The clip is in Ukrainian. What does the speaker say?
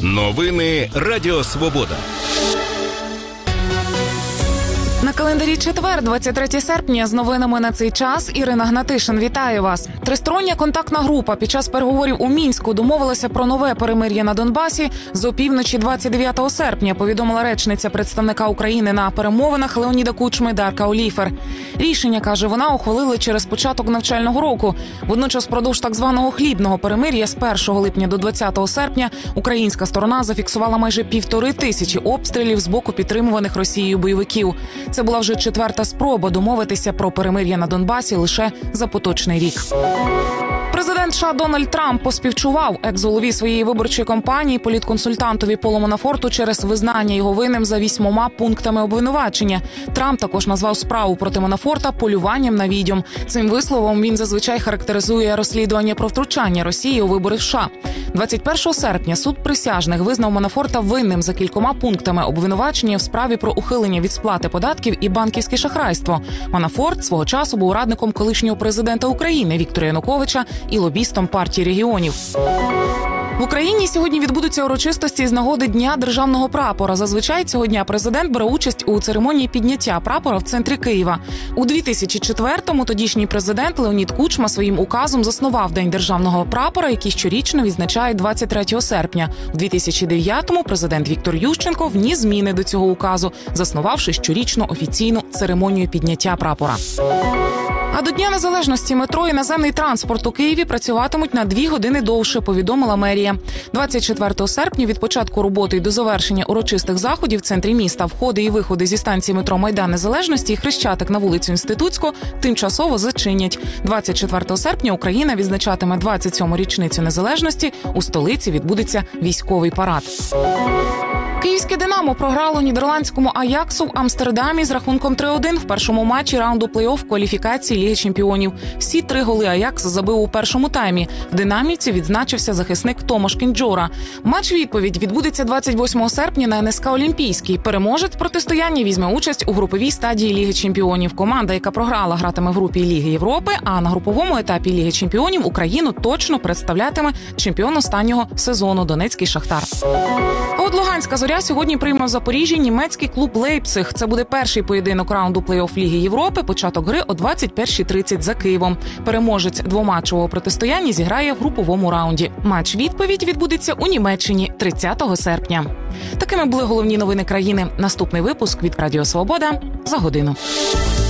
Новини Радіо Свобода. На календарі четвер, 23 серпня, з новинами на цей час Ірина Гнатишин. Вітаю вас. Тристороння контактна група під час переговорів у Мінську домовилася про нове перемир'я на Донбасі з опівночі 29 серпня, повідомила речниця представника України на перемовинах Леоніда Кучми Дарка Оліфер. Рішення, каже вона, ухвалили через початок навчального року. Водночас, впродовж так званого хлібного перемир'я з 1 липня до 20 серпня українська сторона зафіксувала майже 1500 обстрілів з боку підтримуваних Росією бойовиків. Це була вже четверта спроба домовитися про перемир'я на Донбасі лише за поточний рік. Президент США Дональд Трамп поспівчував екс-голові своєї виборчої кампанії політконсультантові Полу Манафорту через визнання його винним за 8 пунктами обвинувачення. Трамп також назвав справу проти Манафорта полюванням на відьом. Цим висловом він зазвичай характеризує розслідування про втручання Росії у вибори в США. 21 серпня суд присяжних визнав Манафорта винним за кількома пунктами обвинувачення в справі про ухилення від сплати податків і банківське шахрайство. Манафорт свого часу був радником колишнього президента України Віктора Януковича і лобістом партії регіонів. В Україні сьогодні відбудуться урочистості з нагоди Дня державного прапора. Зазвичай цього дня президент бере участь у церемонії підняття прапора в центрі Києва. У 2004-му тодішній президент Леонід Кучма своїм указом заснував День державного прапора, який щорічно відзначають 23 серпня. У 2009-му президент Віктор Ющенко вніс зміни до цього указу, заснувавши щорічну офіційну церемонію підняття прапора. А до Дня Незалежності метро і наземний транспорт у Києві працюватимуть на 2 години довше, повідомила мерія. 24 серпня від початку роботи і до завершення урочистих заходів в центрі міста входи і виходи зі станції метро Майдан Незалежності і Хрещатик на вулицю Інститутську тимчасово зачинять. 24 серпня Україна відзначатиме 27-му річницю незалежності. У столиці відбудеться військовий парад. Київське «Динамо» програло нідерландському «Аяксу» в Амстердамі з рахунком 3-1 в першому матчі раунду плей-офф кваліфікації Ліги чемпіонів. Всі 3 голи «Аякс» забив у першому таймі. В «Динамівці» відзначився захисник Томаш Кінджора. Матч-відповідь відбудеться 28 серпня на НСК «Олімпійський». Переможець протистояння візьме участь у груповій стадії Ліги чемпіонів. Команда, яка програла, гратиме в групі Ліги Європи, а на груповому етапі Ліги чемпіонів Україну точно представлятиме чемпіон останнього сезону Донецький Шахтар. А от Луганська «Зоря» сьогодні прийме в Запоріжжі німецький клуб «Лейпциг». Це буде перший поєдинок раунду плей-офф Ліги Європи. Початок гри о 21:30 за Києвом. Переможець двоматчевого протистояння зіграє в груповому раунді. Матч-відповідь відбудеться у Німеччині 30 серпня. Такими були головні новини країни. Наступний випуск від Радіо Свобода за годину.